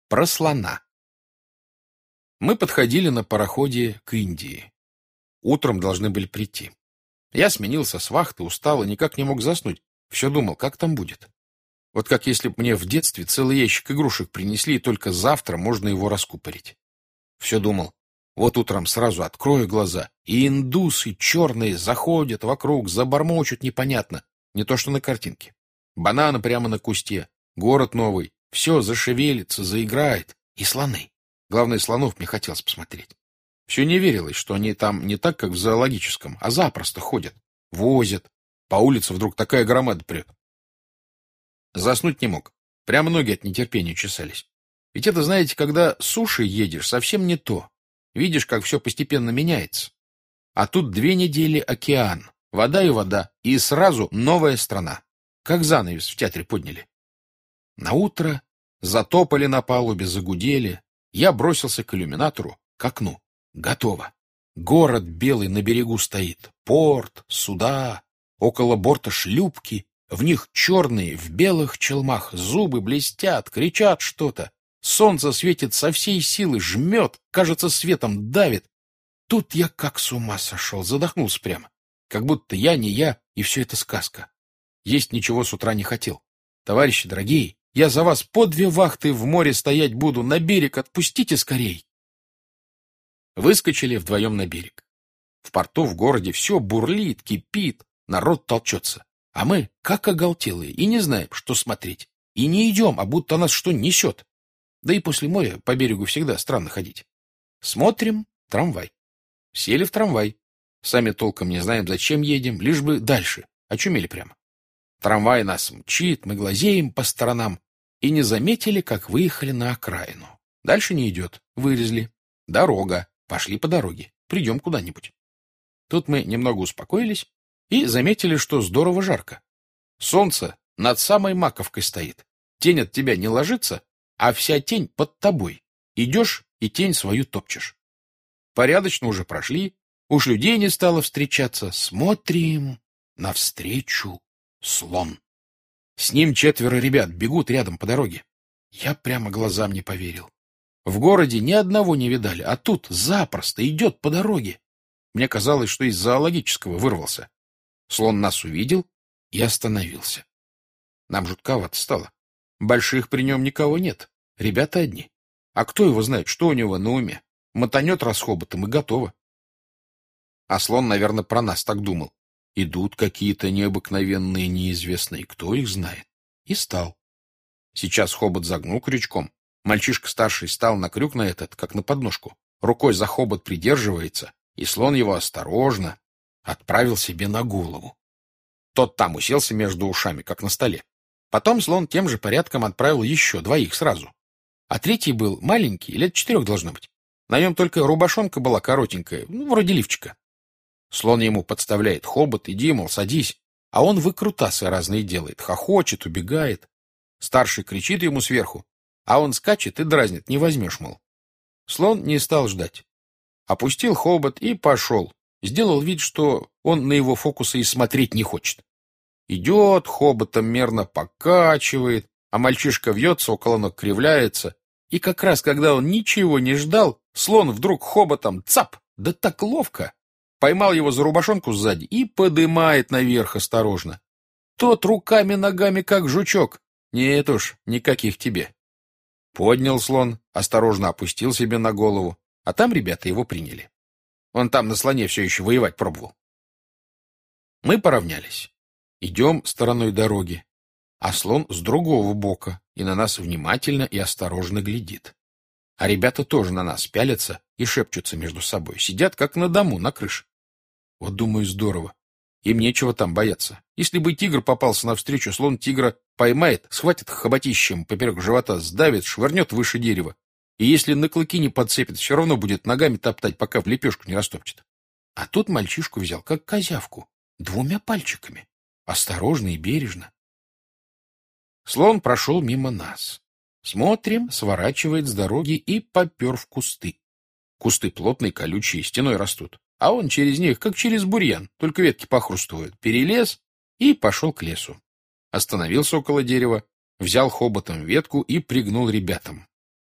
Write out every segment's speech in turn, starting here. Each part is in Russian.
Про слона. Мы подходили на пароходе к Индии. Утром должны были прийти. Я сменился с вахты, устал и никак не мог заснуть. Все думал, как там будет. Вот как если б мне в детстве целый ящик игрушек принесли, и только завтра можно его раскупорить. Все думал, вот утром сразу открою глаза, и индусы черные заходят вокруг, забормочут непонятно, не то что на картинке. Бананы прямо на кусте, город новый, все зашевелится, заиграет. И слоны. Главное, слонов мне хотелось посмотреть. Все не верилось, что они там не так, как в зоологическом, а запросто ходят, возят. По улице вдруг такая громада прет. Заснуть не мог. Прямо ноги от нетерпения чесались. Ведь это, знаете, когда с суши едешь, совсем не то. Видишь, как все постепенно меняется. А тут 2 недели океан, вода и вода, и сразу новая страна. Как занавес в театре подняли. Наутро затопали на палубе, загудели. Я бросился к иллюминатору, к окну. Готово. Город белый на берегу стоит. Порт, суда, около борта шлюпки. В них черные, в белых челмах, зубы блестят, кричат что-то. Солнце светит со всей силы, жмет, кажется, светом давит. Тут я как с ума сошел, задохнулся прямо. Как будто я не я, и все это сказка. Есть ничего с утра не хотел. Товарищи дорогие, я за вас по 2 вахты в море стоять буду, на берег отпустите скорей. Выскочили вдвоем на берег. В порту, в городе все бурлит, кипит, народ толчется. А мы, как оголтелые, и не знаем, что смотреть. И не идем, а будто нас что несет. Да и после моря по берегу всегда странно ходить. Смотрим — трамвай. Сели в трамвай. Сами толком не знаем, зачем едем, лишь бы дальше. Очумели прямо. Трамвай нас мчит, мы глазеем по сторонам. И не заметили, как выехали на окраину. Дальше не идет, вылезли. Дорога. Пошли по дороге. Придем куда-нибудь. Тут мы немного успокоились и заметили, что здорово жарко. Солнце над самой маковкой стоит. Тень от тебя не ложится, а вся тень под тобой. Идешь и тень свою топчешь. Порядочно уже прошли, уж людей не стало встречаться. Смотрим, навстречу слон. С ним 4 ребят бегут рядом по дороге. Я прямо глазам не поверил. В городе ни одного не видали, а тут запросто идет по дороге. Мне казалось, что из зоологического вырвался. Слон нас увидел и остановился. Нам жутковато стало. Больших при нем никого нет, ребята одни. А кто его знает, что у него на уме? Мотанет расхоботом и готово. А слон, наверное, про нас так думал. Идут какие-то необыкновенные, неизвестные, кто их знает. И стал. Сейчас хобот загнул крючком. Мальчишка старший стал на крюк на этот, как на подножку. Рукой за хобот придерживается, и слон его осторожно отправил себе на голову. Тот там уселся между ушами, как на столе. Потом слон тем же порядком отправил еще 2 сразу. А 3 был маленький, лет 4 должно быть. На нем только рубашонка была коротенькая, вроде лифчика. Слон ему подставляет хобот, иди, мол, садись. А он выкрутасы разные делает, хохочет, убегает. Старший кричит ему сверху, а он скачет и дразнит, не возьмешь, мол. Слон не стал ждать. Опустил хобот и пошел. Сделал вид, что он на его фокусы и смотреть не хочет. Идет, хоботом мерно покачивает, а мальчишка вьется, около ног кривляется. И как раз, когда он ничего не ждал, слон вдруг хоботом цап, да так ловко, поймал его за рубашонку сзади и подымает наверх осторожно. Тот руками-ногами, как жучок. Нет уж, никаких тебе. Поднял слон, осторожно опустил себе на голову, а там ребята его приняли. Он там на слоне все еще воевать пробовал. Мы поравнялись. Идем стороной дороги, а слон с другого бока и на нас внимательно и осторожно глядит. А ребята тоже на нас пялятся и шепчутся между собой, сидят как на дому, на крыше. Вот, думаю, здорово. Им нечего там бояться. Если бы тигр попался навстречу, слон тигра поймает, схватит хоботищем поперек живота, сдавит, швырнет выше дерева. И если на клыки не подцепит, все равно будет ногами топтать, пока в лепешку не растопчет. А тут мальчишку взял, как козявку, 2 пальчиками. Осторожно и бережно. Слон прошел мимо нас. Смотрим, сворачивает с дороги и попер в кусты. Кусты плотные, колючие, стеной растут. А он через них, как через бурьян, только ветки похрустывают. Перелез и пошел к лесу. Остановился около дерева, взял хоботом ветку и пригнул ребятам.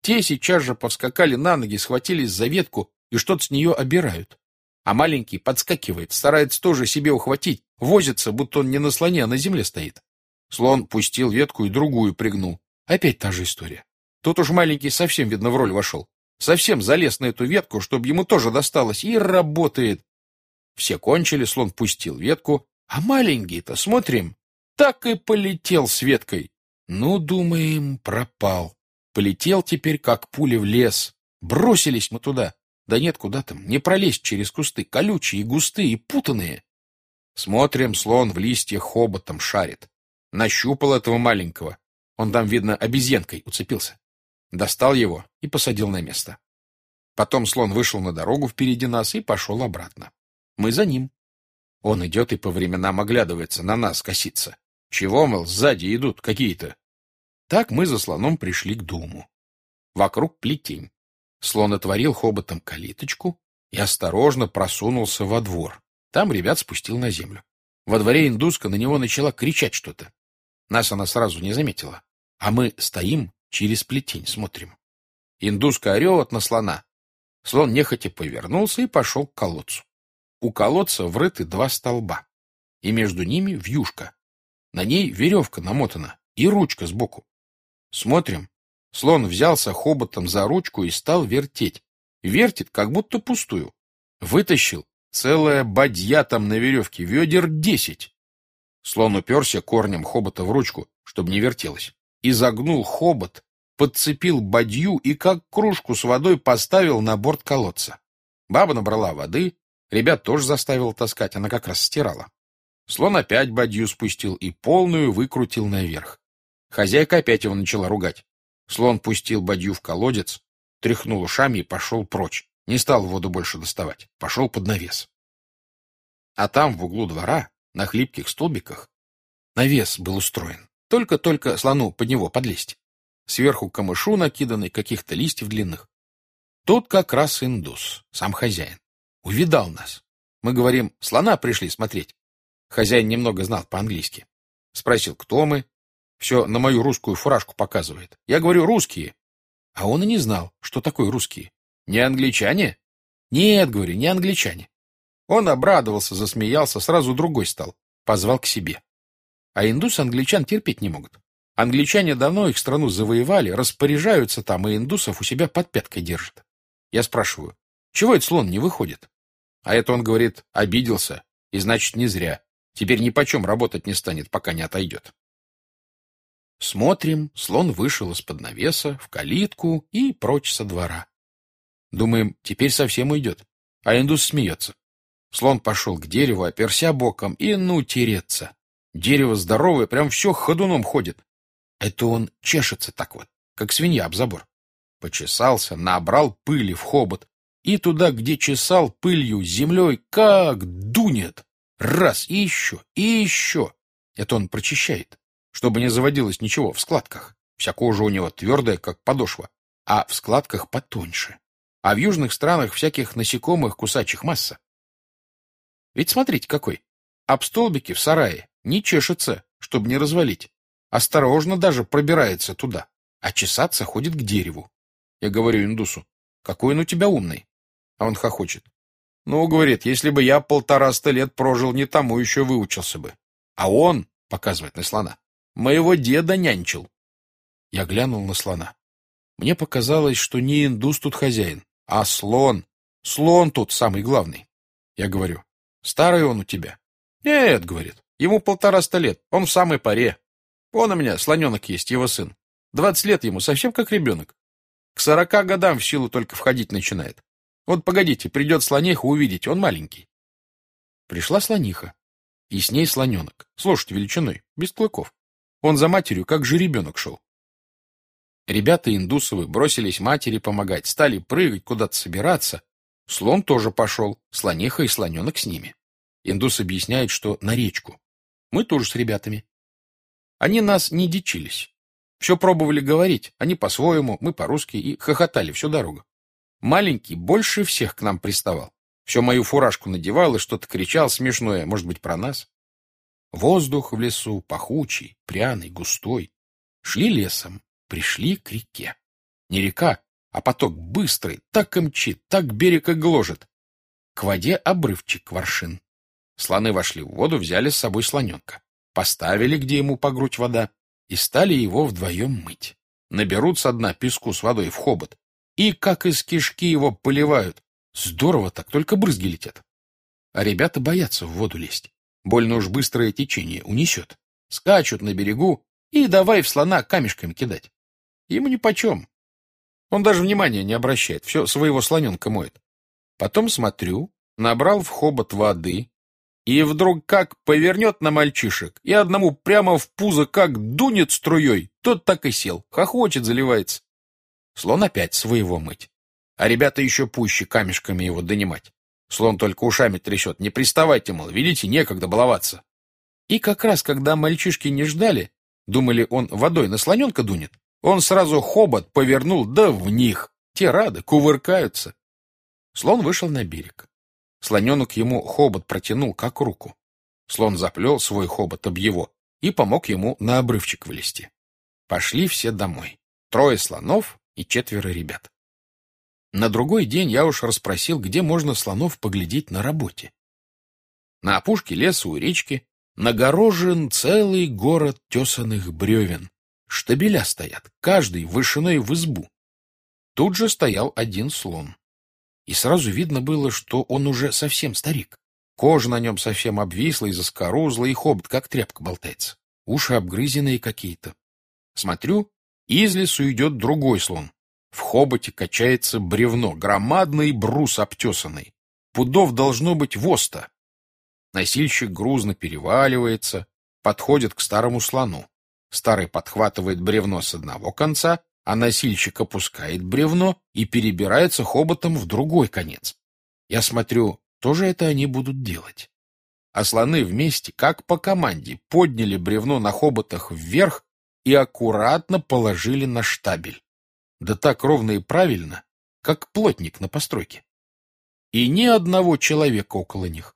Те сейчас же повскакали на ноги, схватились за ветку и что-то с нее обирают. А маленький подскакивает, старается тоже себе ухватить, возится, будто он не на слоне, а на земле стоит. Слон пустил ветку и другую пригнул. Опять та же история. Тут уж маленький совсем, видно, в роль вошел. Совсем залез на эту ветку, чтобы ему тоже досталось, и работает. Все кончили, слон пустил ветку, а маленький-то, смотрим, так и полетел с веткой. Ну, думаем, пропал. Полетел теперь, как пуля, в лес. Бросились мы туда. Да нет, куда там, не пролезть через кусты, колючие, густые и путанные. Смотрим, слон в листьях хоботом шарит. Нащупал этого маленького. Он там, видно, обезьянкой уцепился. Достал его и посадил на место. Потом слон вышел на дорогу впереди нас и пошел обратно. Мы за ним. Он идет и по временам оглядывается, на нас косится. Чего, мол, сзади идут какие-то? Так мы за слоном пришли к дому. Вокруг плетень. Слон отворил хоботом калиточку и осторожно просунулся во двор. Там ребят спустил на землю. Во дворе индуска на него начала кричать что-то. Нас она сразу не заметила. А мы стоим, через плетень смотрим. Индуска орет на слона. Слон нехотя повернулся и пошел к колодцу. У колодца врыты 2 столба, и между ними вьюшка. На ней веревка намотана и ручка сбоку. Смотрим. Слон взялся хоботом за ручку и стал вертеть. Вертит, как будто пустую. Вытащил целая бадья там на веревке, ведер 10. Слон уперся корнем хобота в ручку, чтобы не вертелось. Изогнул хобот, подцепил бадью и как кружку с водой поставил на борт колодца. Баба набрала воды, ребят тоже заставила таскать, она как раз стирала. Слон опять бадью спустил и полную выкрутил наверх. Хозяйка опять его начала ругать. Слон пустил бадью в колодец, тряхнул ушами и пошел прочь. Не стал воду больше доставать, пошел под навес. А там, в углу двора, на хлипких столбиках, навес был устроен. Только-только слону под него подлезть. Сверху камышу накиданный, каких-то листьев длинных. Тут как раз индус, сам хозяин. Увидал нас. Мы говорим, слона пришли смотреть. Хозяин немного знал по-английски. Спросил, кто мы. Все на мою русскую фуражку показывает. Я говорю, русские. А он и не знал, что такое русские. Не англичане? Нет, говорю, не англичане. Он обрадовался, засмеялся, сразу другой стал. Позвал к себе. А индусы англичан терпеть не могут. Англичане давно их страну завоевали, распоряжаются там, и индусов у себя под пяткой держат. Я спрашиваю, чего этот слон не выходит? А это он говорит, обиделся, и значит не зря. Теперь нипочем работать не станет, пока не отойдет. Смотрим, слон вышел из-под навеса, в калитку и прочь со двора. Думаем, теперь совсем уйдет. А индус смеется. Слон пошел к дереву, оперся боком и ну тереться. Дерево здоровое, прям все ходуном ходит. Это он чешется так вот, как свинья об забор. Почесался, набрал пыли в хобот. И туда, где чесал, пылью, землей, как дунет. Раз, и еще, и еще. Это он прочищает, чтобы не заводилось ничего в складках. Вся кожа у него твердая, как подошва, а в складках потоньше. А в южных странах всяких насекомых кусачих масса. Ведь смотрите какой. Об столбике в сарае не чешется, чтобы не развалить. Осторожно даже пробирается туда, а чесаться ходит к дереву. Я говорю индусу, какой он у тебя умный. А он хохочет. Ну, говорит, если бы я 150 лет прожил, не тому еще выучился бы. А он, показывает на слона, моего деда нянчил. Я глянул на слона. Мне показалось, что не индус тут хозяин, а слон. Слон тут самый главный. Я говорю, старый он у тебя? Нет, говорит, ему 150 лет, он в самой паре. Он у меня слоненок есть, его сын. 20 лет ему, совсем как ребенок. К 40 годам в силу только входить начинает. Вот погодите, придет слониха, увидите, он маленький. Пришла слониха, и с ней слоненок, с лошадь величиной, без клыков. Он за матерью, как жеребенок шел. Ребята индусовы бросились матери помогать, стали прыгать, куда-то собираться. Слон тоже пошел, слониха и слоненок с ними. Индус объясняет, что на речку. Мы тоже с ребятами. Они нас не дичились. Все пробовали говорить, они по-своему, мы по-русски, и хохотали всю дорогу. Маленький больше всех к нам приставал. Все мою фуражку надевал и что-то кричал смешное, может быть, про нас. Воздух в лесу пахучий, пряный, густой. Шли лесом, пришли к реке. Не река, а поток быстрый, так и мчит, так берег и гложет. К воде обрывчик воршин. Слоны вошли в воду, взяли с собой слоненка. Поставили, где ему по грудь вода, и стали его вдвоем мыть. Наберут со дна песку с водой в хобот, и как из кишки его поливают. Здорово так, только брызги летят. А ребята боятся в воду лезть. Больно уж быстрое течение унесет. Скачут на берегу и давай в слона камешками кидать. Ему нипочем. Он даже внимания не обращает, все своего слоненка моет. Потом смотрю, набрал в хобот воды, и вдруг как повернет на мальчишек, и одному прямо в пузо как дунет струей, тот так и сел, хохочет, заливается. Слон опять своего мыть. А ребята еще пуще камешками его донимать. Слон только ушами трясет. Не приставайте, мол, видите, некогда баловаться. И как раз, когда мальчишки не ждали, думали, он водой на слоненка дунет, он сразу хобот повернул, да в них. Те рады, кувыркаются. Слон вышел на берег. Слоненок ему хобот протянул, как руку. Слон заплел свой хобот об его и помог ему на обрывчик вылезти. Пошли все домой. 3 слонов и 4 ребят. На другой день я уж расспросил, где можно слонов поглядеть на работе. На опушке леса у речки нагорожен целый город тесаных бревен. Штабеля стоят, каждый вышиной в избу. Тут же стоял один слон. И сразу видно было, что он уже совсем старик. Кожа на нем совсем обвисла и заскорузла, и хобот как тряпка болтается. Уши обгрызенные какие-то. Смотрю, из лесу идет другой слон. В хоботе качается бревно, громадный брус обтесанный. Пудов должно быть воста. Носильщик грузно переваливается, подходит к старому слону. Старый подхватывает бревно с одного конца, а носильщик опускает бревно и перебирается хоботом в другой конец. Я смотрю, тоже это они будут делать. А слоны вместе, как по команде, подняли бревно на хоботах вверх и аккуратно положили на штабель. Да так ровно и правильно, как плотник на постройке. И ни одного человека около них.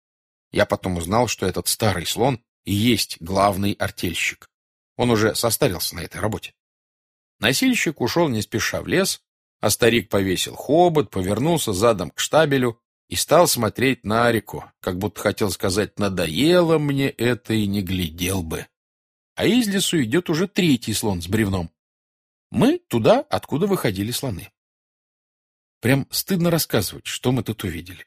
Я потом узнал, что этот старый слон и есть главный артельщик. Он уже состарился на этой работе. Носильщик ушел не спеша в лес, а старик повесил хобот, повернулся задом к штабелю и стал смотреть на реку, как будто хотел сказать: «Надоело мне это и не глядел бы». А из лесу идет уже 3-й слон с бревном. Мы туда, откуда выходили слоны. Прям стыдно рассказывать, что мы тут увидели.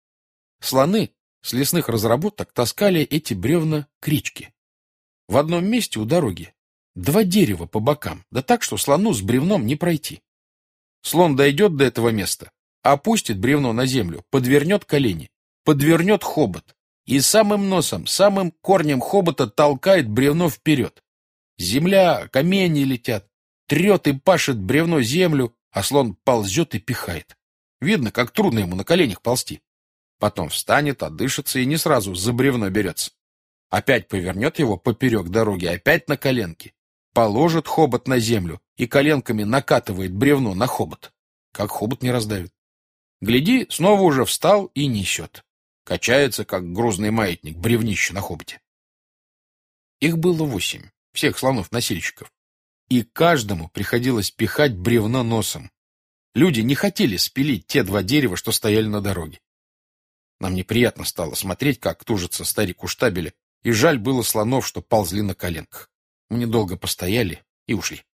Слоны с лесных разработок таскали эти бревна к речке. В одном месте у дороги 2 дерева по бокам, да так, что слону с бревном не пройти. Слон дойдет до этого места, опустит бревно на землю, подвернет колени, подвернет хобот и самым носом, самым корнем хобота толкает бревно вперед. Земля, камни летят, трет и пашет бревно землю, а слон ползет и пихает. Видно, как трудно ему на коленях ползти. Потом встанет, отдышится и не сразу за бревно берется. Опять повернет его поперек дороги, опять на коленки. Положит хобот на землю и коленками накатывает бревно на хобот. Как хобот не раздавит. Гляди, снова уже встал и несет. Качается, как грузный маятник, бревнище на хоботе. Их было 8, всех слонов-носильщиков. И каждому приходилось пихать бревно носом. Люди не хотели спилить те 2 дерева, что стояли на дороге. Нам неприятно стало смотреть, как тужится старик у штабеля, и жаль было слонов, что ползли на коленках. Мы недолго постояли и ушли.